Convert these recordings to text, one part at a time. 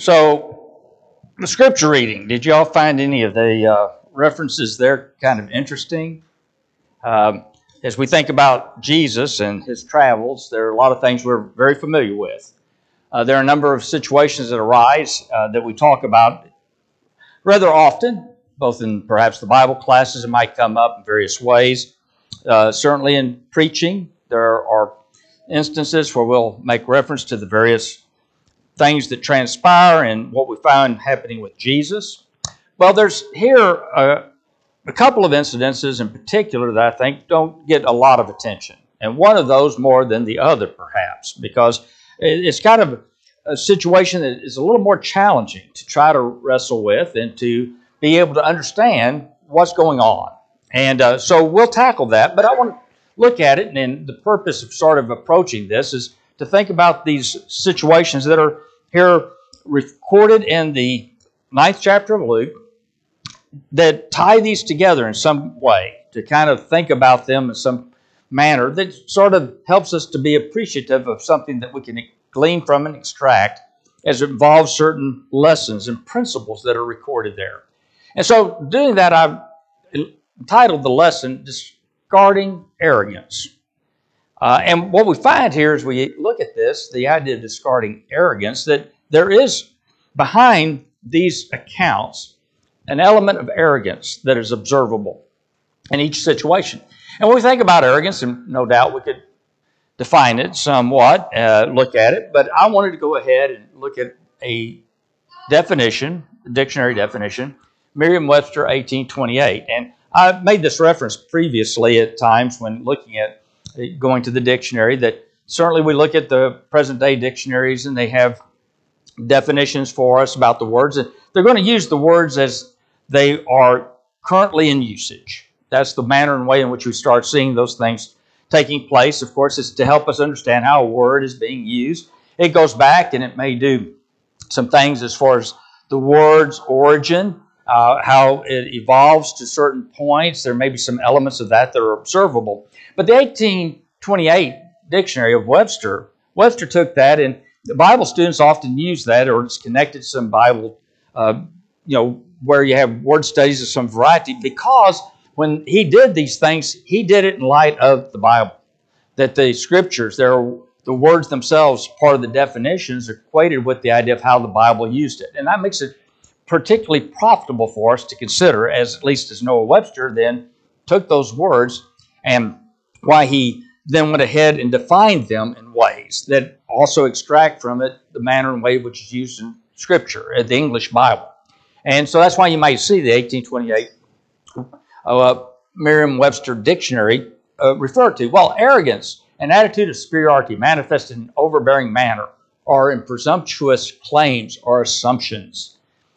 So, the scripture reading, did y'all find any of the references there kind of interesting? As we think about Jesus and his travels, there are a lot of things we're very familiar with. There are a number of situations that arise that we talk about rather often, both in perhaps the Bible classes. It might come up in various ways. Certainly in preaching, there are instances where we'll make reference to the various things that transpire and what we find happening with Jesus. Well, there's here a couple of incidences in particular that I think don't get a lot of attention. And one of those more than the other, perhaps, because it's kind of a situation that is a little more challenging to try to wrestle with and to be able to understand what's going on. And so we'll tackle that, but I want to look at it, and the purpose of sort of approaching this is to think about these situations that are here recorded in the 9th chapter of Luke that tie these together in some way, to kind of think about them in some manner that sort of helps us to be appreciative of something that we can glean from and extract as it involves certain lessons and principles that are recorded there. And so doing that, I've entitled the lesson, Discarding Arrogance. And what we find here as we look at this, the idea of discarding arrogance, that there is behind these accounts an element of arrogance that is observable in each situation. And when we think about arrogance, and no doubt we could define it somewhat, look at it, but I wanted to go ahead and look at a definition, a dictionary definition, Merriam-Webster 1828. And I've made this reference previously at times when looking at going to the dictionary, that certainly we look at the present-day dictionaries and they have definitions for us about the words. And they're going to use the words as they are currently in usage. That's the manner and way in which we start seeing those things taking place. Of course, it's to help us understand how a word is being used. It goes back and it may do some things as far as the word's origin, how it evolves to certain points. There may be some elements of that are observable. But the 1828 dictionary of Webster took that, and the Bible students often use that, or it's connected to some Bible, where you have word studies of some variety, because when he did these things, he did it in light of the Bible. That the scriptures, the words themselves, part of the definitions, are equated with the idea of how the Bible used it. And that makes it particularly profitable for us to consider, at least as Noah Webster then took those words, and why he then went ahead and defined them in ways that also extract from it the manner and way which is used in Scripture, the English Bible. And so that's why you might see the 1828 Merriam-Webster dictionary referred to. Well, arrogance, an attitude of superiority manifested in an overbearing manner, or in presumptuous claims or assumptions.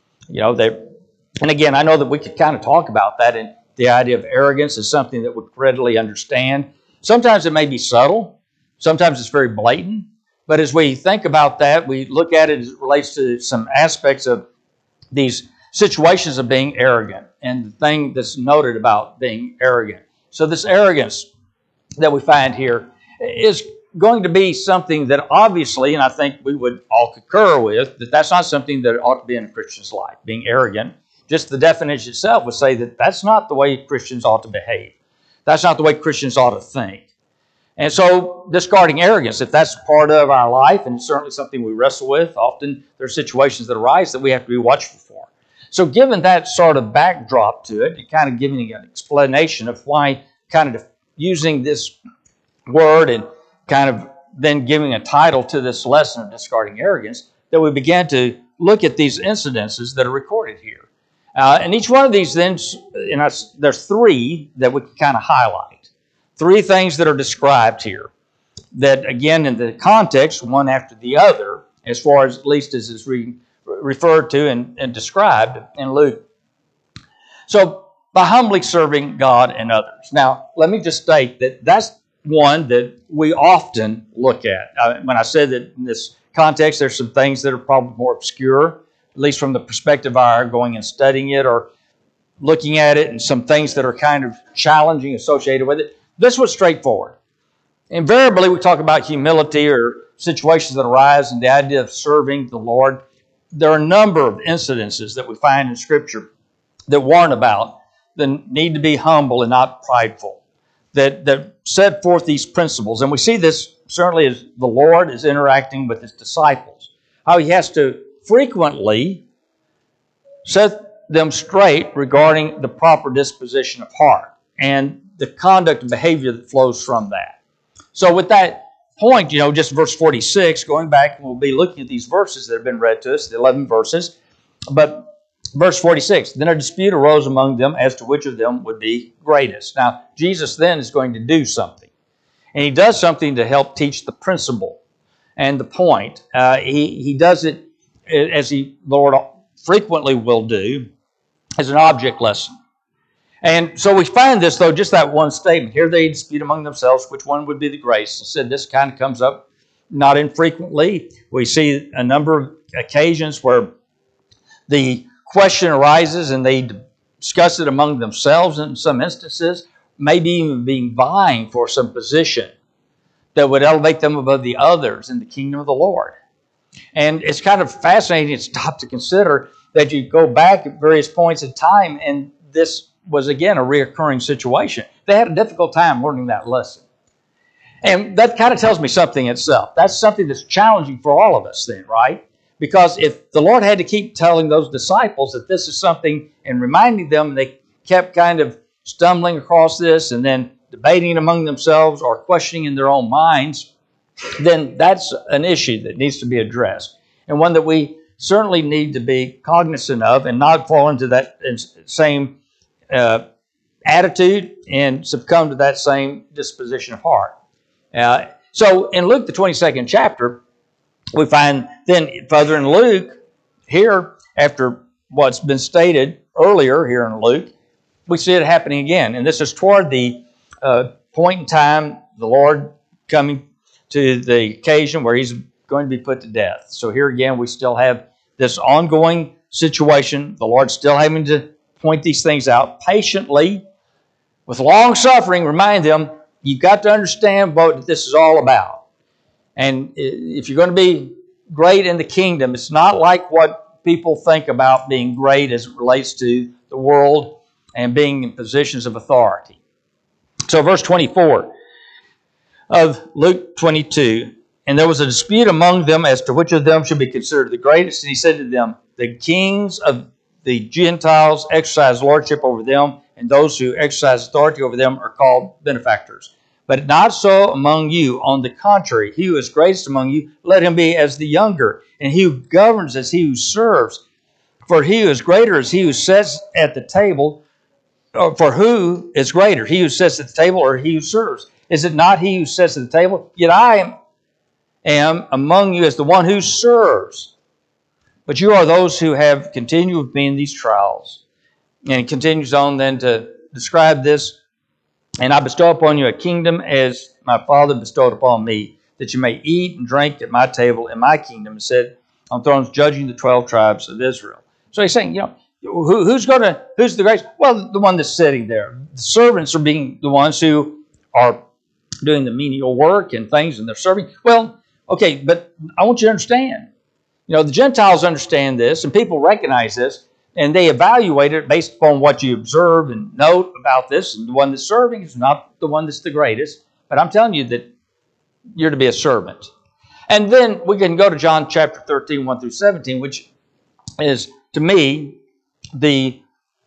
And again, I know that we could kind of talk about that, and the idea of arrogance is something that we readily understand. Sometimes it may be subtle. Sometimes it's very blatant. But as we think about that, we look at it as it relates to some aspects of these situations of being arrogant and the thing that's noted about being arrogant. So this arrogance that we find here is going to be something that obviously, and I think we would all concur with, that that's not something that ought to be in a Christian's life. Being arrogant, just the definition itself would say that that's not the way Christians ought to behave. That's not the way Christians ought to think. And so discarding arrogance, if that's part of our life, and it's certainly something we wrestle with, often there are situations that arise that we have to be watchful for. So given that sort of backdrop to it, and kind of giving an explanation of why kind of using this word and kind of then giving a title to this lesson of discarding arrogance, that we began to look at these incidences that are recorded here. And each one of these then, there's three that we can kind of highlight. Three things that are described here that, again, in the context, one after the other, as far as at least as is referred to and described in Luke. So, by humbly serving God and others. Now, let me just state that that's one that we often look at. When I said that in this context, there's some things that are probably more obscure, at least from the perspective of our going and studying it or looking at it, and some things that are kind of challenging associated with it. This was straightforward. Invariably, we talk about humility or situations that arise and the idea of serving the Lord. there are a number of incidences that we find in Scripture that warn about the need to be humble and not prideful, that set forth these principles. And we see this certainly as the Lord is interacting with His disciples, how He has to frequently set them straight regarding the proper disposition of heart and the conduct and behavior that flows from that. So with that point, just verse 46, going back, we'll be looking at these verses that have been read to us, the 11 verses. But verse 46, then a dispute arose among them as to which of them would be greatest. Now, Jesus then is going to do something. And He does something to help teach the principle and the point. He does it as the Lord frequently will do, as an object lesson. And so we find this, though, just that one statement. Here they dispute among themselves which one would be the greatest. I said this kind of comes up not infrequently. We see a number of occasions where the question arises and they discuss it among themselves in some instances, maybe even being vying for some position that would elevate them above the others in the kingdom of the Lord. And it's kind of fascinating to stop to consider that you go back at various points in time, and this was, again, a reoccurring situation. They had a difficult time learning that lesson. And that kind of tells me something itself. That's something that's challenging for all of us then, right? Because if the Lord had to keep telling those disciples that this is something and reminding them, and they kept kind of stumbling across this and then debating among themselves or questioning in their own minds, then that's an issue that needs to be addressed, and one that we certainly need to be cognizant of and not fall into that same attitude and succumb to that same disposition of heart. So in Luke, the 22nd chapter, we find then further in Luke, here, after what's been stated earlier here in Luke, we see it happening again. And this is toward the point in time, the Lord coming to the occasion where He's going to be put to death. So here again, we still have this ongoing situation. The Lord still having to point these things out patiently, with long suffering, remind them, you've got to understand what this is all about. And if you're going to be great in the kingdom, it's not like what people think about being great as it relates to the world and being in positions of authority. So verse 24 of Luke 22, and there was a dispute among them as to which of them should be considered the greatest. And He said to them, the kings of the Gentiles exercise lordship over them, and those who exercise authority over them are called benefactors. But not so among you. On the contrary, he who is greatest among you, let him be as the younger, and he who governs as he who serves. For he who is greater is he who sits at the table. For who is greater, he who sits at the table or he who serves? Is it not he who sits at the table? Yet I am among you as the one who serves. But you are those who have continued with me in these trials. And it continues on then to describe this. And I bestow upon you a kingdom as my Father bestowed upon me, that you may eat and drink at my table in my kingdom, and sit on thrones judging the 12 tribes of Israel. So He's saying, who's the greatest? Well, the one that's sitting there. The servants are being the ones who are doing the menial work and things, and they're serving. Well, okay, but I want you to understand. The Gentiles understand this, and people recognize this, and they evaluate it based upon what you observe and note about this. And the one that's serving is not the one that's the greatest. But I'm telling you that you're to be a servant. And then we can go to John chapter 13, 1 through 17, which is, to me, the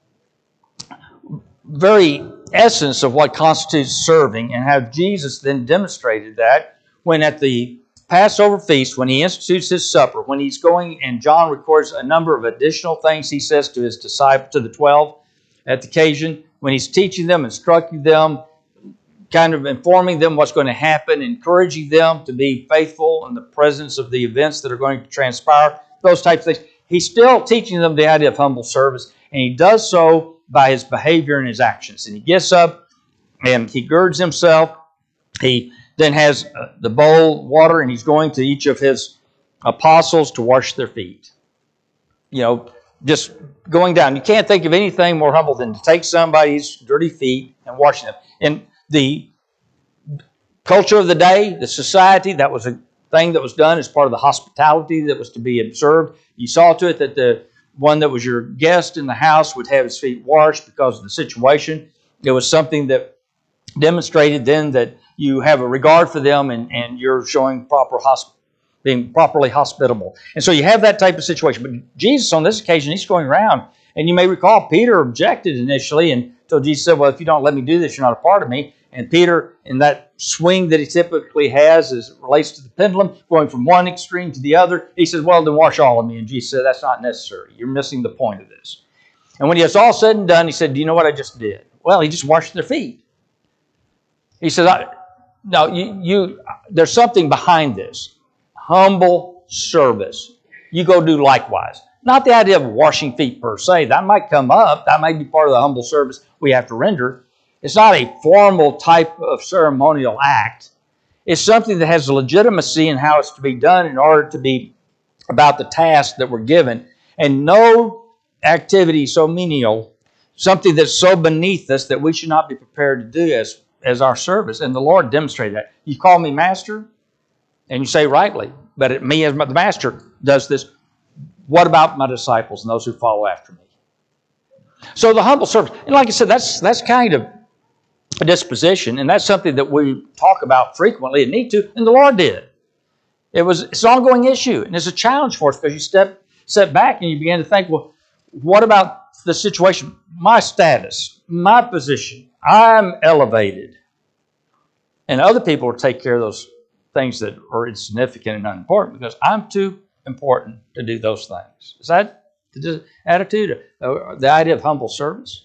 very essence of what constitutes serving, and how Jesus then demonstrated that when at the Passover feast, when He institutes His supper, when He's going, and John records a number of additional things He says to His disciples, to the 12 at the occasion, when He's teaching them, instructing them, kind of informing them what's going to happen, encouraging them to be faithful in the presence of the events that are going to transpire, those types of things. He's still teaching them the idea of humble service, and He does so by His behavior and His actions. And He gets up and He girds Himself. He then has the bowl of water, and He's going to each of His apostles to wash their feet. Just going down. You can't think of anything more humble than to take somebody's dirty feet and washing them. In the culture of the day, the society, that was a thing that was done as part of the hospitality that was to be observed. You saw to it that the one that was your guest in the house would have his feet washed because of the situation. It was something that demonstrated then that you have a regard for them and you're showing being properly hospitable. And so you have that type of situation. But Jesus, on this occasion, he's going around. And you may recall, Peter objected initially until Jesus said, well, if you don't let me do this, you're not a part of me. And Peter, in that swing that he typically has as it relates to the pendulum, going from one extreme to the other, he says, well, then wash all of me. And Jesus said, that's not necessary. You're missing the point of this. And when he was all said and done, he said, do you know what I just did? Well, he just washed their feet. He said, no, there's something behind this. Humble service. You go do likewise. Not the idea of washing feet per se. That might come up. That might be part of the humble service we have to render. It's not a formal type of ceremonial act. It's something that has legitimacy in how it's to be done in order to be about the task that we're given. And no activity so menial, something that's so beneath us that we should not be prepared to do as our service. And the Lord demonstrated that. You call me master, and you say rightly, but me as the master does this. What about my disciples and those who follow after me? So the humble service, and like I said, that's kind of a disposition, and that's something that we talk about frequently and need to, and the Lord did. It's an ongoing issue, and it's a challenge for us because you step back and you begin to think, well, what about the situation? My status, my position, I'm elevated, and other people will take care of those things that are insignificant and unimportant because I'm too important to do those things. Is that the attitude, the idea of humble service?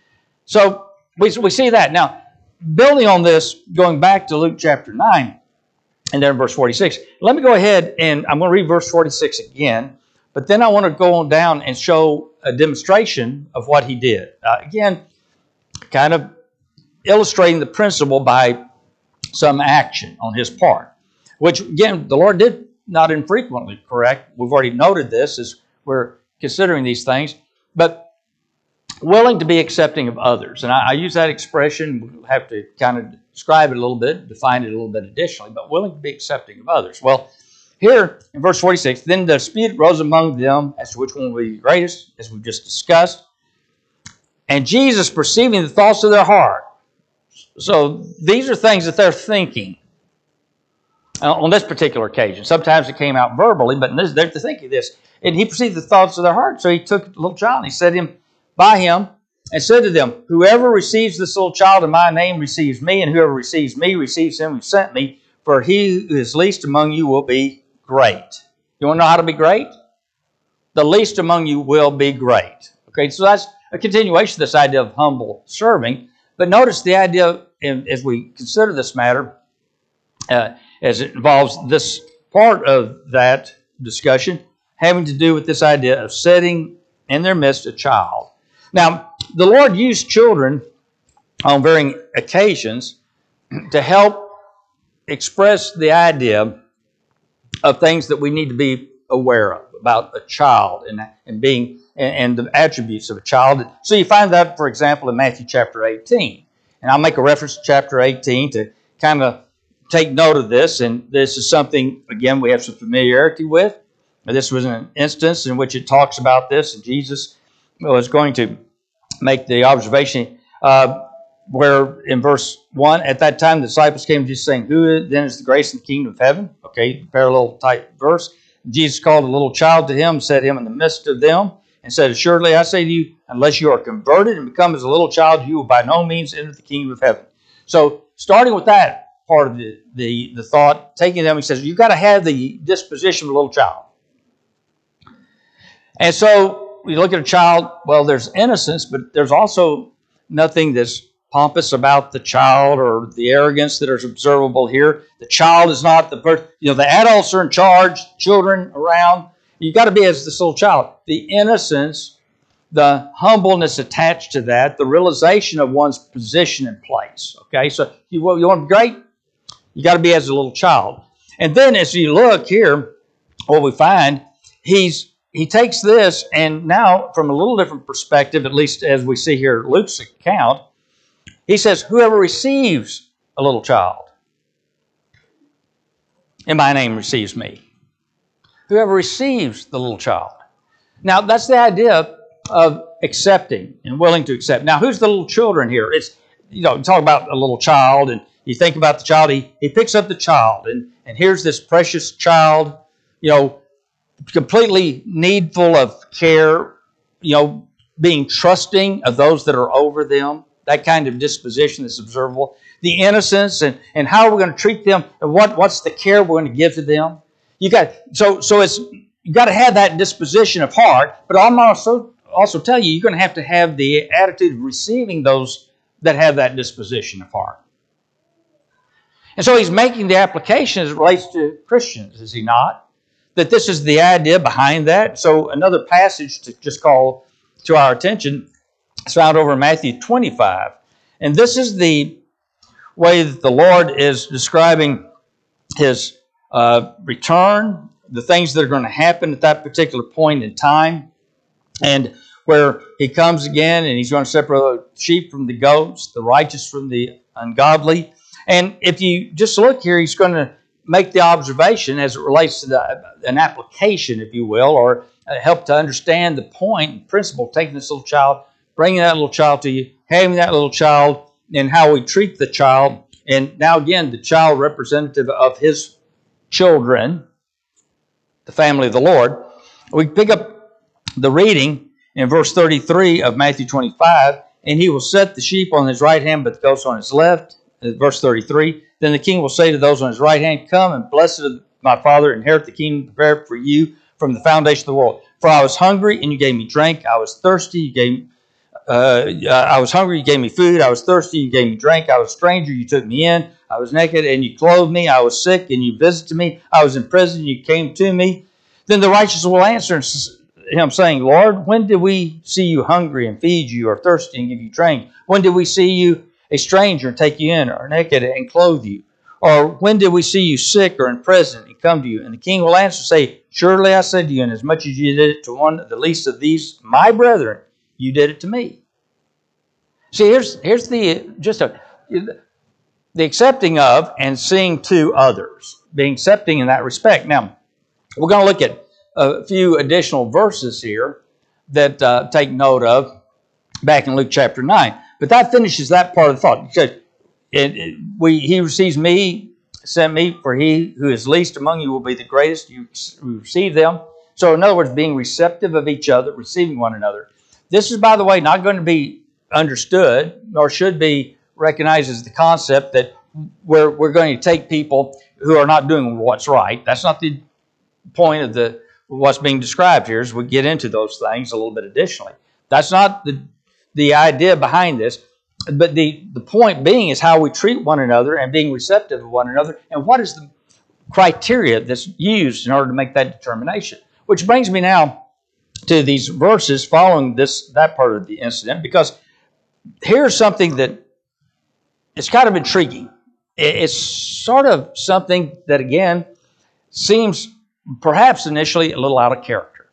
So we see that. Now, building on this, going back to Luke chapter 9, and then verse 46, let me go ahead and I'm going to read verse 46 again, but then I want to go on down and show a demonstration of what he did. Again, kind of illustrating the principle by some action on his part, which, again, the Lord did not infrequently correct. We've already noted this as we're considering these things, but willing to be accepting of others. And I use that expression. We'll have to kind of describe it a little bit, define it a little bit additionally, but willing to be accepting of others. Well, here in verse 46, then the dispute rose among them as to which one will be greatest, as we've just discussed. And Jesus, perceiving the thoughts of their heart. So these are things that they're thinking on this particular occasion. Sometimes it came out verbally, but they're thinking this. And he perceived the thoughts of their heart. So he took a little child and he set him by him and said to them, whoever receives this little child in my name receives me, and whoever receives me receives him who sent me. For he who is least among you will be great. You want to know how to be great? The least among you will be great. Okay, so that's a continuation of this idea of humble serving. But notice the idea, as we consider this matter, as it involves this part of that discussion, having to do with this idea of setting in their midst a child. Now, the Lord used children on varying occasions to help express the idea of things that we need to be aware of about a child and the attributes of a child. So you find that, for example, in Matthew chapter 18. And I'll make a reference to chapter 18 to kind of take note of this. And this is something, again, we have some familiarity with. This was an instance in which it talks about this, and Jesus was going to make the observation where in verse 1, at that time the disciples came to Jesus saying, who then is the greatest in the kingdom of heaven? Okay, parallel type verse. Jesus called a little child to him, set him in the midst of them, and said, assuredly I say to you, unless you are converted and become as a little child, you will by no means enter the kingdom of heaven. So starting with that part of the thought, taking them, he says, you've got to have the disposition of a little child. And so we look at a child, well, there's innocence, but there's also nothing that's pompous about the child or the arrogance that is observable here. The child is not the person, the adults are in charge, children around. You've got to be as this little child. The innocence, the humbleness attached to that, the realization of one's position and place. Okay, so you want to be great? You got to be as a little child. And then as you look here, what we find, he takes this, and now from a little different perspective, at least as we see here Luke's account, he says, whoever receives a little child. in my name receives me. Whoever receives the little child. Now, that's the idea of accepting and willing to accept. Now, who's the little children here? It's, you talk about a little child, and you think about the child. He picks up the child, and here's this precious child, completely needful of care, being trusting of those that are over them. That kind of disposition is observable. The innocence and how are we going to treat them, and what's the care we're going to give to them. You got to have that disposition of heart, but I'm also tell you, you're going to have the attitude of receiving those that have that disposition of heart. And so he's making the application as it relates to Christians, is he not? That this is the idea behind that. So another passage to just call to our attention is found over in Matthew 25. And this is the way that the Lord is describing his return, the things that are going to happen at that particular point in time, and where he comes again and he's going to separate the sheep from the goats, the righteous from the ungodly. And if you just look here, he's going to make the observation as it relates to an application, if you will, or help to understand the point and principle of taking this little child, bringing that little child to you, having that little child, and how we treat the child. And now again, the child representative of his children, the family of the Lord. We pick up the reading in verse 33 of Matthew 25, and he will set the sheep on his right hand, but the goats on his left. Verse 33, then the king will say to those on his right hand, come and blessed of my Father, inherit the kingdom prepared for you from the foundation of the world. For I was hungry, and you gave me drink. I was thirsty, you gave I was hungry, you gave me food. I was thirsty, you gave me drink. I was a stranger, you took me in. I was naked, and you clothed me. I was sick, and you visited me. I was in prison, you came to me. Then the righteous will answer him, saying, Lord, when did we see you hungry and feed you, or thirsty and give you drink? When did we see you a stranger and take you in, or naked and clothe you? Or when did we see you sick or in prison and come to you? And the king will answer, say, surely I said to you, inasmuch as you did it to one of the least of these, my brethren, you did it to me. See, here's the accepting of and seeing to others, being accepting in that respect. Now, we're going to look at a few additional verses here that take note of back in Luke chapter 9. But that finishes that part of the thought. He says, he receives me, sent me, for he who is least among you will be the greatest. You receive them. So in other words, being receptive of each other, receiving one another. This is, by the way, not going to be understood, nor should be recognized as the concept that we're going to take people who are not doing what's right. That's not the point of what's being described here as we get into those things a little bit additionally. That's not the idea behind this. But the point being is how we treat one another and being receptive of one another, and what is the criteria that's used in order to make that determination. Which brings me now to these verses following that part of the incident, because here's something that is kind of intriguing. It's sort of something that, again, seems perhaps initially a little out of character.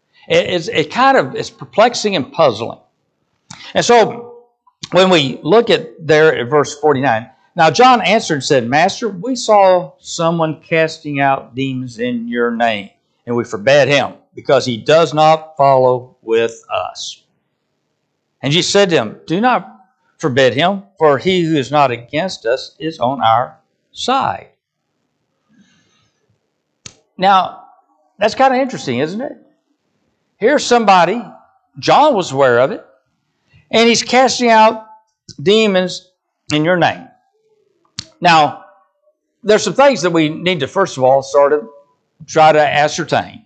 It's perplexing and puzzling. And so when we look at there at verse 49, now John answered and said, Master, we saw someone casting out demons in your name, and we forbade him, because he does not follow with us. And Jesus said to him, do not forbid him, for he who is not against us is on our side. Now, that's kind of interesting, isn't it? Here's somebody, John was aware of it, and he's casting out demons in your name. Now, there's some things that we need to, first of all, sort of try to ascertain.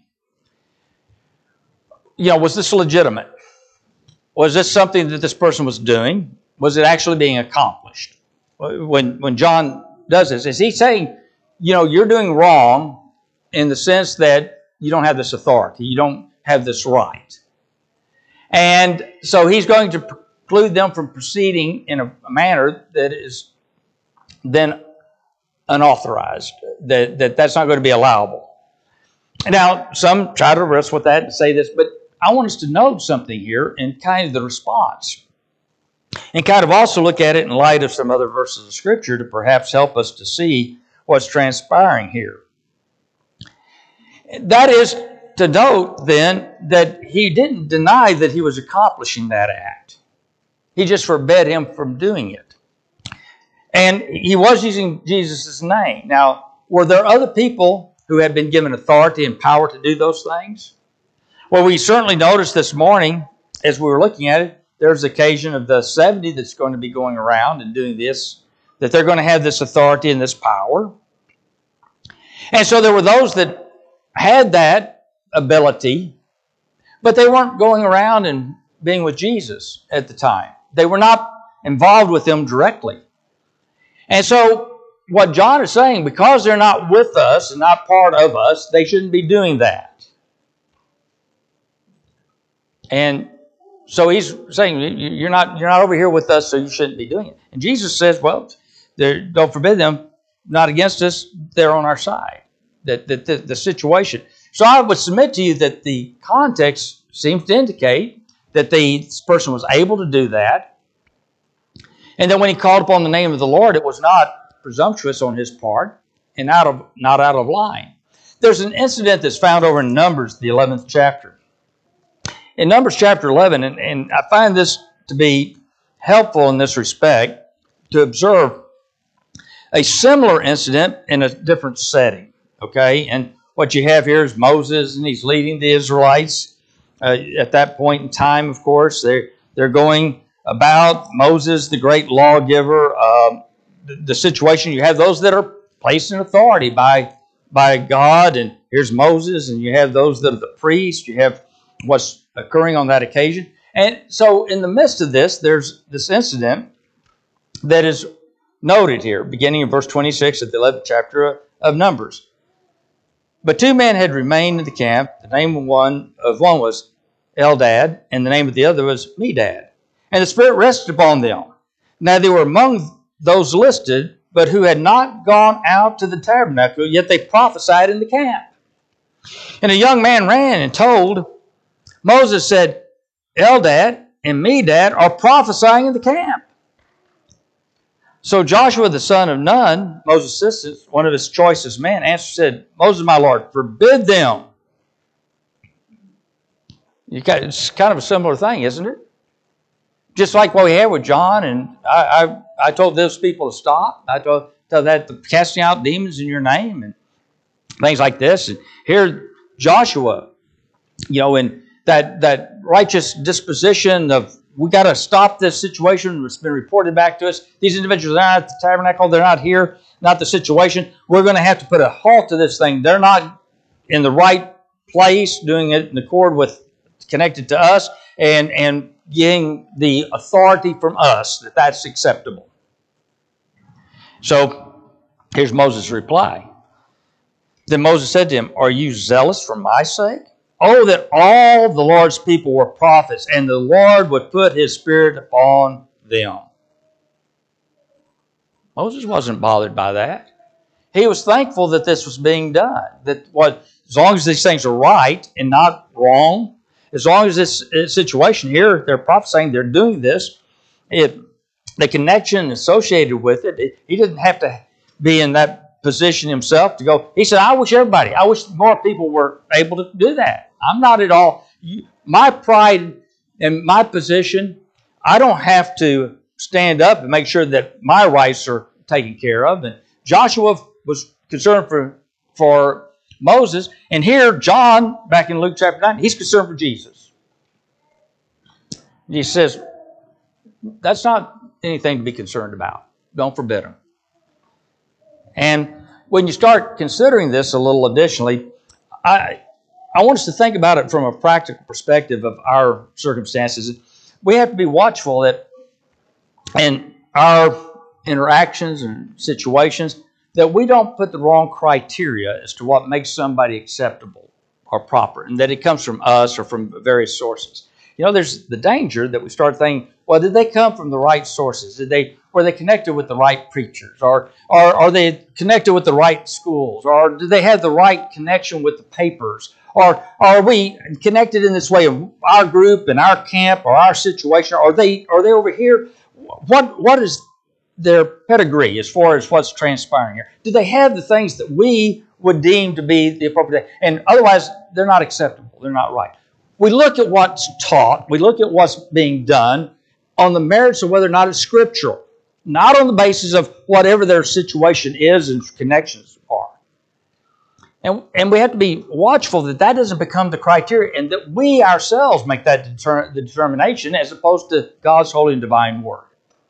Was this legitimate? Was this something that this person was doing? Was it actually being accomplished? When John does this, is he saying, you're doing wrong in the sense that you don't have this authority, you don't have this right? And so he's going to preclude them from proceeding in a manner that is then unauthorized, that's not going to be allowable. Now, some try to wrestle with that and say this, but I want us to note something here in kind of the response, and kind of also look at it in light of some other verses of Scripture to perhaps help us to see what's transpiring here. That is to note then that he didn't deny that he was accomplishing that act. He just forbade him from doing it. And he was using Jesus' name. Now, were there other people who had been given authority and power to do those things? Well, we certainly noticed this morning as we were looking at it, there's occasion of the 70 that's going to be going around and doing this, that they're going to have this authority and this power. And so there were those that had that ability, but they weren't going around and being with Jesus at the time. They were not involved with him directly. And so what John is saying, because they're not with us and not part of us, they shouldn't be doing that. And so he's saying, you're not over here with us, so you shouldn't be doing it. And Jesus says, well, don't forbid them, not against us, they're on our side. The situation. So I would submit to you that the context seems to indicate that this person was able to do that. And that when he called upon the name of the Lord, it was not presumptuous on his part and not out of line. There's an incident that's found over in Numbers, the 11th chapter. In Numbers chapter 11, and I find this to be helpful in this respect, to observe a similar incident in a different setting. Okay, and what you have here is Moses, and he's leading the Israelites. At that point in time, of course, they're going about Moses, the great lawgiver. The situation, you have those that are placed in authority by God, and here's Moses, and you have those that are the priests. You have what's occurring on that occasion. And so in the midst of this, there's this incident that is noted here, beginning in verse 26 of the 11th chapter of Numbers. But two men had remained in the camp. The name of one was Eldad, and the name of the other was Medad. And the Spirit rested upon them. Now they were among those listed, but who had not gone out to the tabernacle, yet they prophesied in the camp. And a young man ran and told Moses, said, Eldad and Medad are prophesying in the camp. So Joshua the son of Nun, Moses' assistant, one of his choicest men, answered, said, Moses, my Lord, forbid them. It's kind of a similar thing, isn't it? Just like what we had with John, and I told those people to stop. I told that the casting out demons in your name and things like this. And here Joshua, in that righteous disposition of, we got to stop this situation. It's been reported back to us. These individuals are not at the tabernacle. They're not here. Not the situation. We're going to have to put a halt to this thing. They're not in the right place, doing it in accord with, connected to us, and getting the authority from us that's acceptable. So here's Moses' reply. Then Moses said to him, are you zealous for my sake? Oh, that all the Lord's people were prophets, and the Lord would put his Spirit upon them. Moses wasn't bothered by that. He was thankful that this was being done. As long as these things are right and not wrong, as long as this situation here, they're prophesying, they're doing this, the connection associated with it, he didn't have to be in that position himself to go. He said, I wish more people were able to do that. I'm not at all. My pride and my position, I don't have to stand up and make sure that my rights are taken care of. And Joshua was concerned for Moses. And here, John, back in Luke chapter 9, he's concerned for Jesus. He says, that's not anything to be concerned about. Don't forbid him. And when you start considering this a little additionally, I want us to think about it from a practical perspective of our circumstances. We have to be watchful that in our interactions and situations that we don't put the wrong criteria as to what makes somebody acceptable or proper, and that it comes from us or from various sources. There's the danger that we start thinking, well, did they come from the right sources? Were they connected with the right preachers? Or are they connected with the right schools? Or do they have the right connection with the papers? Or are we connected in this way of our group and our camp or our situation? Are they over here? What is their pedigree as far as what's transpiring here? Do they have the things that we would deem to be the appropriate, and otherwise they're not acceptable. They're not right. We look at what's taught. We look at what's being done on the merits of whether or not it's scriptural, not on the basis of whatever their situation is and connections are. And we have to be watchful that that doesn't become the criteria and that we ourselves make that the determination as opposed to God's holy and divine word.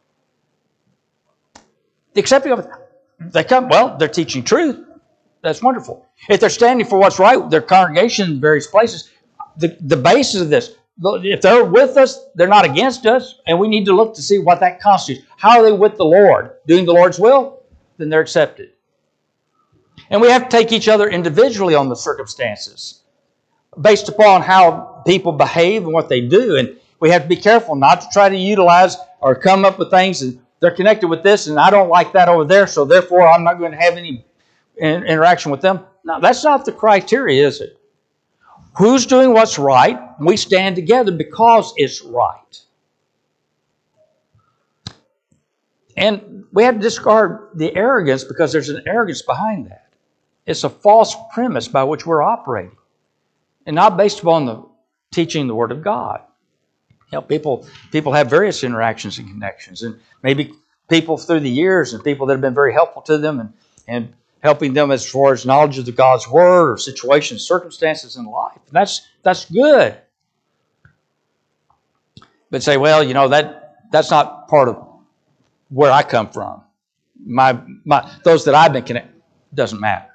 The accepting of it, they come, well, they're teaching truth. That's wonderful. If they're standing for what's right with their congregation in various places, the basis of this, if they're with us, they're not against us, and we need to look to see what that constitutes. How are they with the Lord? Doing the Lord's will? Then they're accepted. And we have to take each other individually on the circumstances based upon how people behave and what they do. And we have to be careful not to try to utilize or come up with things and they're connected with this and I don't like that over there, so therefore I'm not going to have any interaction with them. No, that's not the criteria, is it? Who's doing what's right? We stand together because it's right. And we have to discard the arrogance because there's an arrogance behind that. It's a false premise by which we're operating and not based upon the teaching the Word of God. You know, people have various interactions and connections, and maybe people through the years and people that have been very helpful to them and helping them as far as knowledge of God's Word or situations, circumstances in life. That's good. But say, well, you know, that's not part of where I come from. Those that I've been connected, doesn't matter.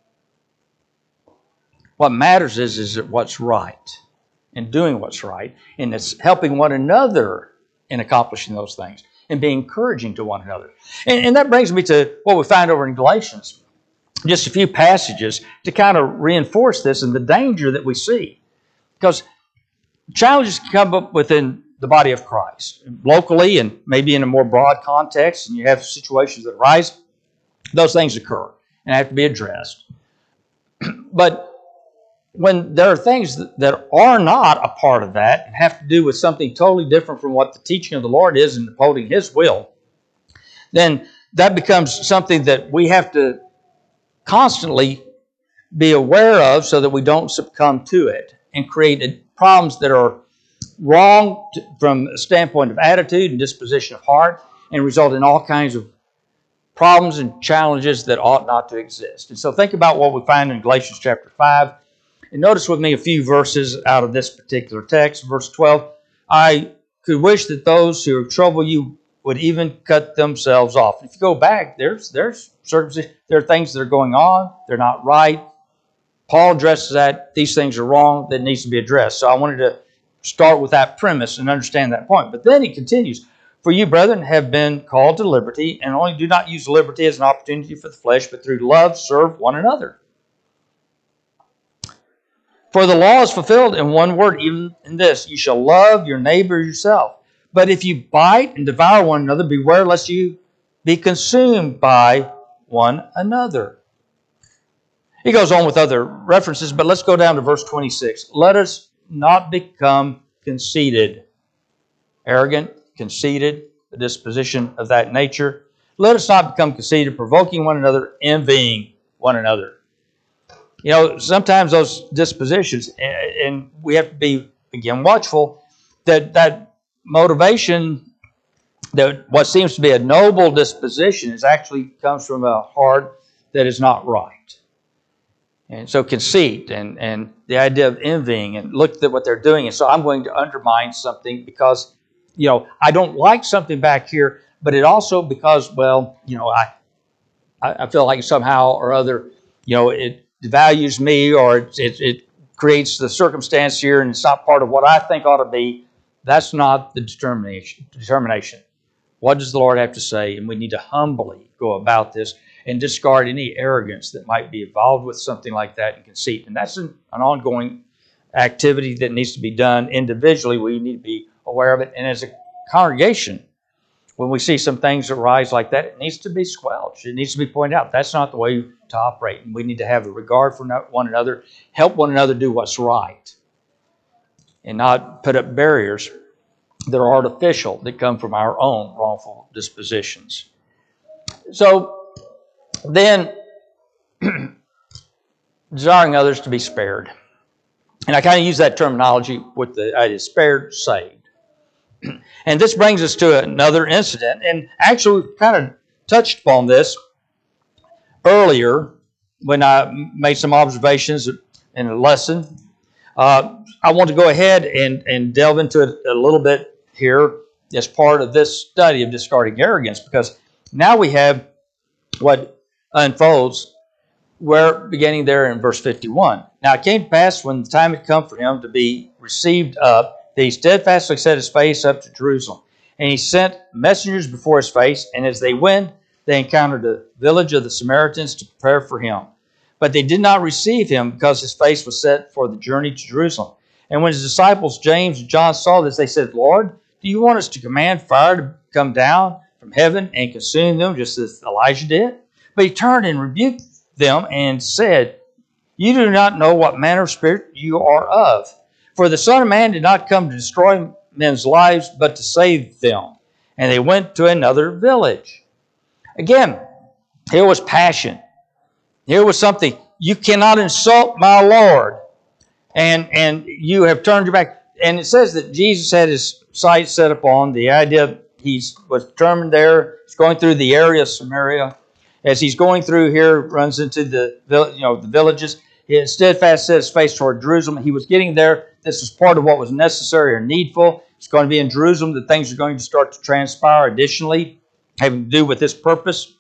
What matters is what's right and doing what's right, and it's helping one another in accomplishing those things and being encouraging to one another. And that brings me to what we find over in Galatians. Just a few passages to kind of reinforce this and the danger that we see. Because challenges can come up within the body of Christ, locally and maybe in a more broad context, and you have situations that arise. Those things occur and have to be addressed. But when there are things that are not a part of that and have to do with something totally different from what the teaching of the Lord is and upholding His will, then that becomes something that we have to constantly be aware of so that we don't succumb to it and create problems that are wrong from a standpoint of attitude and disposition of heart and result in all kinds of problems and challenges that ought not to exist. And so think about what we find in Galatians chapter 5. And notice with me a few verses out of this particular text. Verse 12, I could wish that those who trouble you would even cut themselves off. If you go back, there's circumcision. There are things that are going on. They're not right. Paul addresses that. These things are wrong. That needs to be addressed. So I wanted to start with that premise and understand that point. But then he continues, for you, brethren, have been called to liberty, and only do not use liberty as an opportunity for the flesh, but through love serve one another. For the law is fulfilled in one word, even in this, you shall love your neighbor yourself. But if you bite and devour one another, beware lest you be consumed by one another. He goes on with other references, but let's go down to verse 26. Let us not become conceited, arrogant, conceited, the disposition of that nature. Let us not become conceited, provoking one another, envying one another. You know, sometimes those dispositions, and we have to be, again, watchful, that motivation, that what seems to be a noble disposition is actually comes from a heart that is not right. And so conceit and the idea of envying and look at what they're doing. And so I'm going to undermine something because, you know, I don't like something back here, but it also because, well, you know, I feel like somehow or other, you know, it devalues me or it creates the circumstance here and it's not part of what I think ought to be. That's not the determination. What does the Lord have to say? And we need to humbly go about this and discard any arrogance that might be involved with something like that and conceit. And that's an ongoing activity that needs to be done individually. We need to be aware of it. And as a congregation, when we see some things arise like that, it needs to be squelched. It needs to be pointed out. That's not the way to operate. And we need to have a regard for one another, help one another do what's right, and not put up barriers that are artificial, that come from our own wrongful dispositions. So then desiring others to be spared. And I kind of use that terminology with the idea spared, saved. And this brings us to another incident. And actually, we kind of touched upon this earlier when I made some observations in a lesson. I want to go ahead and delve into it a little bit here as part of this study of discarding arrogance, because now we have what unfolds. We're beginning there in verse 51. Now it came to pass when the time had come for him to be received up, that he steadfastly set his face up to Jerusalem. And he sent messengers before his face, and as they went, they encountered a village of the Samaritans to prepare for him. But they did not receive him, because his face was set for the journey to Jerusalem. And when his disciples James and John saw this, they said, Lord, do you want us to command fire to come down from heaven and consume them, just as Elijah did? But he turned and rebuked them and said, you do not know what manner of spirit you are of. For the Son of Man did not come to destroy men's lives, but to save them. And they went to another village. Again, here was passion. Here was something. You cannot insult my Lord. And you have turned your back. And it says that Jesus had his sights set upon the idea he was determined there. He's going through the area of Samaria. As he's going through here, runs into the villages. He steadfast set his face toward Jerusalem. He was getting there. This was part of what was necessary or needful. It's going to be in Jerusalem that things are going to start to transpire additionally, having to do with this purpose.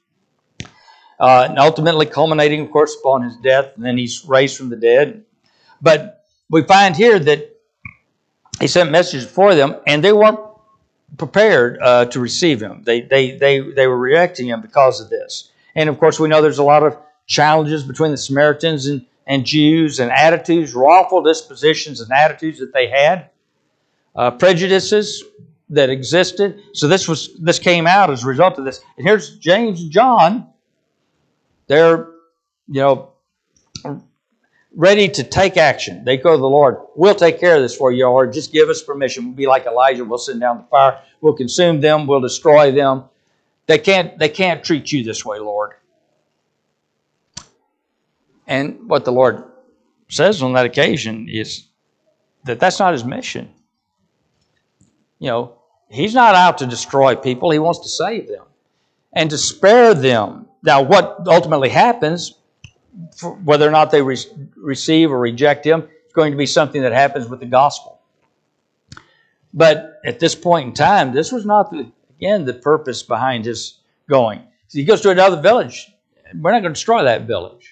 And ultimately culminating, of course, upon his death, and then he's raised from the dead. But we find here that he sent messages before them, and they weren't prepared to receive him. They were rejecting him because of this. And of course, we know there's a lot of challenges between the Samaritans and Jews, and attitudes, wrongful dispositions and attitudes that they had, prejudices that existed. So this came out as a result of this. And here's James and John. They're, ready to take action. They go to the Lord. We'll take care of this for you, Lord. Just give us permission. We'll be like Elijah. We'll send down the fire. We'll consume them. We'll destroy them. They can't treat you this way, Lord. And what the Lord says on that occasion is that that's not his mission. He's not out to destroy people. He wants to save them and to spare them. Now, what ultimately happens, whether or not they receive or reject him, is going to be something that happens with the gospel. But at this point in time, this was not, the purpose behind his going. So he goes to another village. We're not going to destroy that village.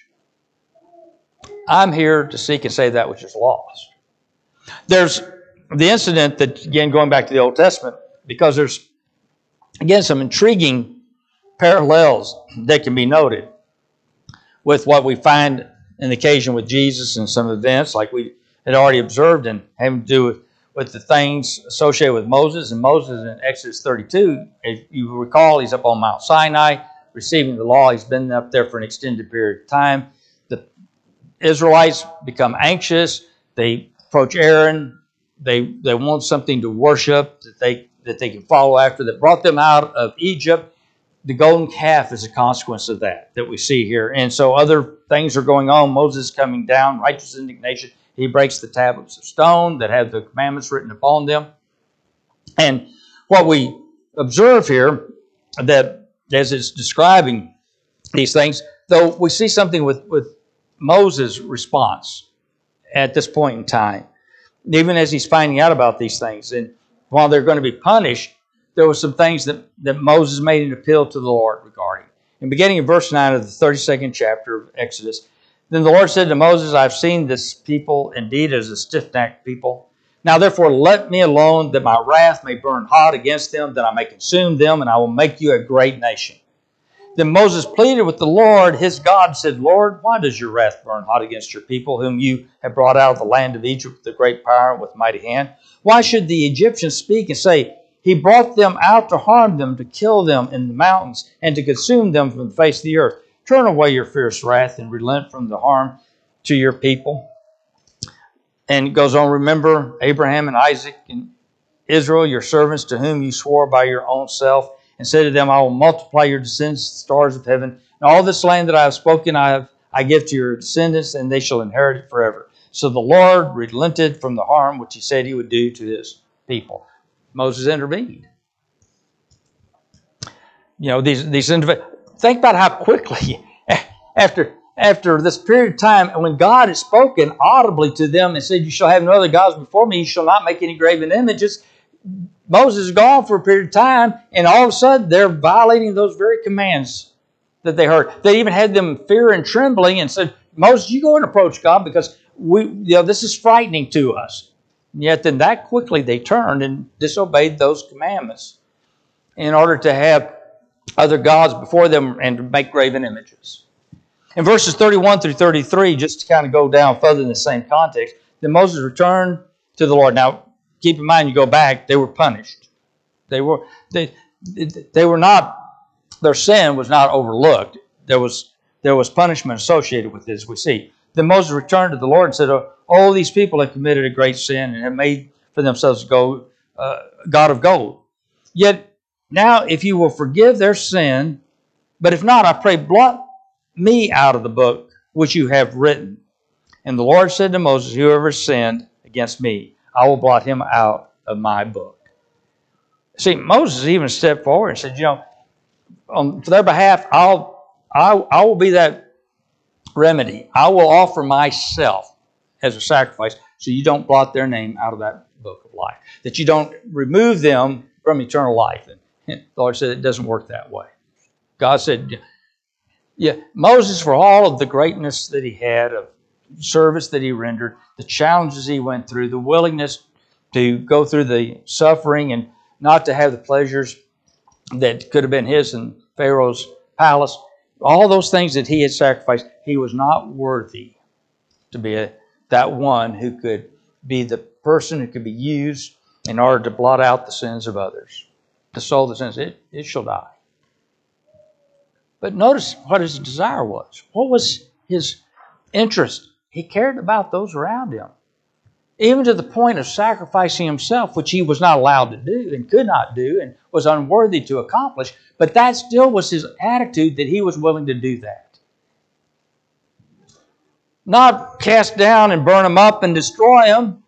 I'm here to seek and save that which is lost. There's the incident that, again, going back to the Old Testament, because there's, again, some intriguing parallels that can be noted with what we find in the occasion with Jesus and some events like we had already observed and having to do with the things associated with Moses. And Moses in Exodus 32, as you recall, he's up on Mount Sinai receiving the law. He's been up there for an extended period of time. The Israelites become anxious. They approach Aaron. They want something to worship that they can follow after, that brought them out of Egypt. The golden calf is a consequence of that we see here. And so other things are going on. Moses coming down, righteous indignation. He breaks the tablets of stone that have the commandments written upon them. And what we observe here, that as it's describing these things, though we see something with Moses' response at this point in time, even as he's finding out about these things. And while they're going to be punished, there were some things that Moses made an appeal to the Lord regarding. And beginning in verse 9 of the 32nd chapter of Exodus, then the Lord said to Moses, I've seen this people indeed as a stiff-necked people. Now therefore let me alone, that my wrath may burn hot against them, that I may consume them, and I will make you a great nation. Then Moses pleaded with the Lord, his God, said, Lord, why does your wrath burn hot against your people, whom you have brought out of the land of Egypt with a great power and with mighty hand? Why should the Egyptians speak and say, he brought them out to harm them, to kill them in the mountains, and to consume them from the face of the earth? Turn away your fierce wrath and relent from the harm to your people. And it goes on, remember Abraham and Isaac and Israel, your servants, to whom you swore by your own self, and said to them, I will multiply your descendants as the stars of heaven. And all this land that I have spoken, I I give to your descendants, and they shall inherit it forever. So the Lord relented from the harm which he said he would do to his people. Moses intervened. You know, these individuals. Think about how quickly, after this period of time, and when God had spoken audibly to them and said, "You shall have no other gods before me, you shall not make any graven images," Moses is gone for a period of time, and all of a sudden they're violating those very commands that they heard. They even had them fear and trembling and said, "Moses, you go and approach God because this is frightening to us." And yet then that quickly they turned and disobeyed those commandments in order to have other gods before them and to make graven images. In verses 31 through 33, just to kind of go down further in the same context, then Moses returned to the Lord. Now, keep in mind, you go back, they were punished. They were not, their sin was not overlooked. There was punishment associated with this, we see. Then Moses returned to the Lord and said, "Oh, these people have committed a great sin and have made for themselves a god of gold. Yet now, if you will forgive their sin, but if not, I pray, blot me out of the book which you have written." And the Lord said to Moses, "Whoever sinned against me, I will blot him out of my book." See, Moses even stepped forward and said, for their behalf, I will be that remedy. I will offer myself as a sacrifice so you don't blot their name out of that book of life, that you don't remove them from eternal life. And the Lord said it doesn't work that way. God said, Moses, for all of the greatness that he had, of service that he rendered, the challenges he went through, the willingness to go through the suffering and not to have the pleasures that could have been his in Pharaoh's palace, all those things that he had sacrificed, he was not worthy to be that one who could be the person who could be used in order to blot out the sins of others. The soul that sins, it shall die. But notice what his desire was. What was his interest? He cared about those around him, even to the point of sacrificing himself, which he was not allowed to do and could not do and was unworthy to accomplish. But that still was his attitude, that he was willing to do that. Not cast down and burn them up and destroy them.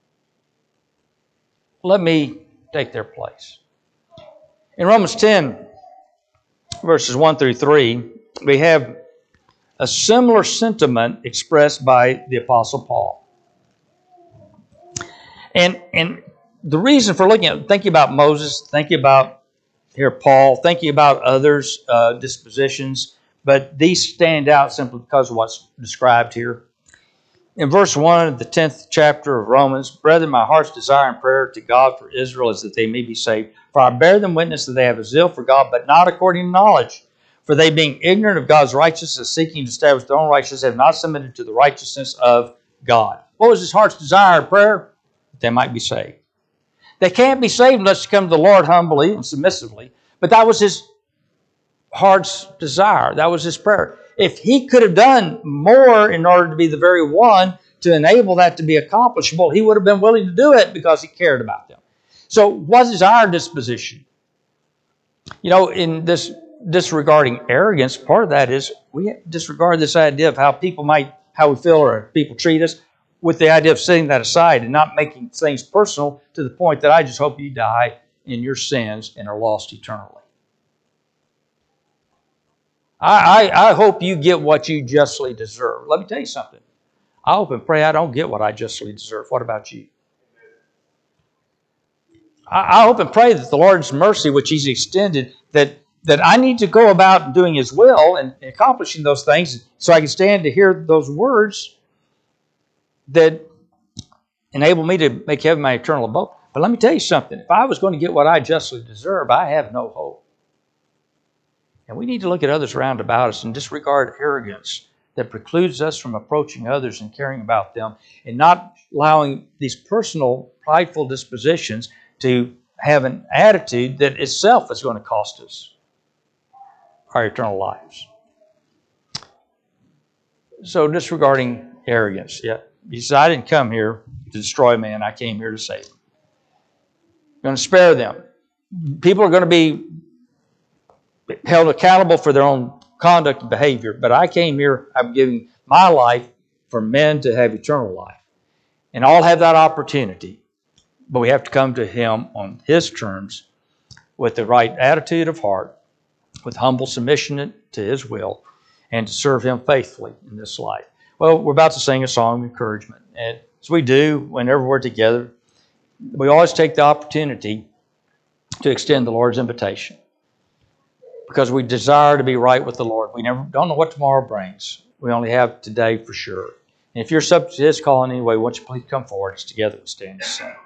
Let me take their place. In Romans 10, verses 1 through 3, we have a similar sentiment expressed by the Apostle Paul. And the reason for thinking about Moses, thinking about here Paul, thinking about others' dispositions, but these stand out simply because of what's described here. In verse 1 of the 10th chapter of Romans, "Brethren, my heart's desire and prayer to God for Israel is that they may be saved. For I bear them witness that they have a zeal for God, but not according to knowledge. For they, being ignorant of God's righteousness, seeking to establish their own righteousness, have not submitted to the righteousness of God." What was his heart's desire and prayer? That they might be saved. They can't be saved unless you come to the Lord humbly and submissively. But that was his heart's desire. That was his prayer. If he could have done more in order to be the very one to enable that to be accomplishable, he would have been willing to do it because he cared about them. So what is our disposition? In this disregarding arrogance, part of that is we disregard this idea of how we feel or people treat us, with the idea of setting that aside and not making things personal to the point that I just hope you die in your sins and are lost eternally. I hope you get what you justly deserve. Let me tell you something. I hope and pray I don't get what I justly deserve. What about you? I hope and pray that the Lord's mercy, which He's extended, that I need to go about doing His will and accomplishing those things so I can stand to hear those words that enable me to make heaven my eternal abode. But let me tell you something. If I was going to get what I justly deserve, I have no hope. And we need to look at others round about us and disregard arrogance that precludes us from approaching others and caring about them, and not allowing these personal, prideful dispositions to have an attitude that itself is going to cost us our eternal lives. So disregarding arrogance. He said, I didn't come here to destroy man. I came here to save them. I'm going to spare them. People are going to be held accountable for their own conduct and behavior, but I came here, I'm giving my life for men to have eternal life. And all have that opportunity, but we have to come to Him on His terms with the right attitude of heart, with humble submission to His will, and to serve Him faithfully in this life. Well, we're about to sing a song of encouragement. And as we do whenever we're together, we always take the opportunity to extend the Lord's invitation, because we desire to be right with the Lord. We don't know what tomorrow brings. We only have today for sure. And if you're subject to His call in any way, won't you please come forward as together we stand and sing.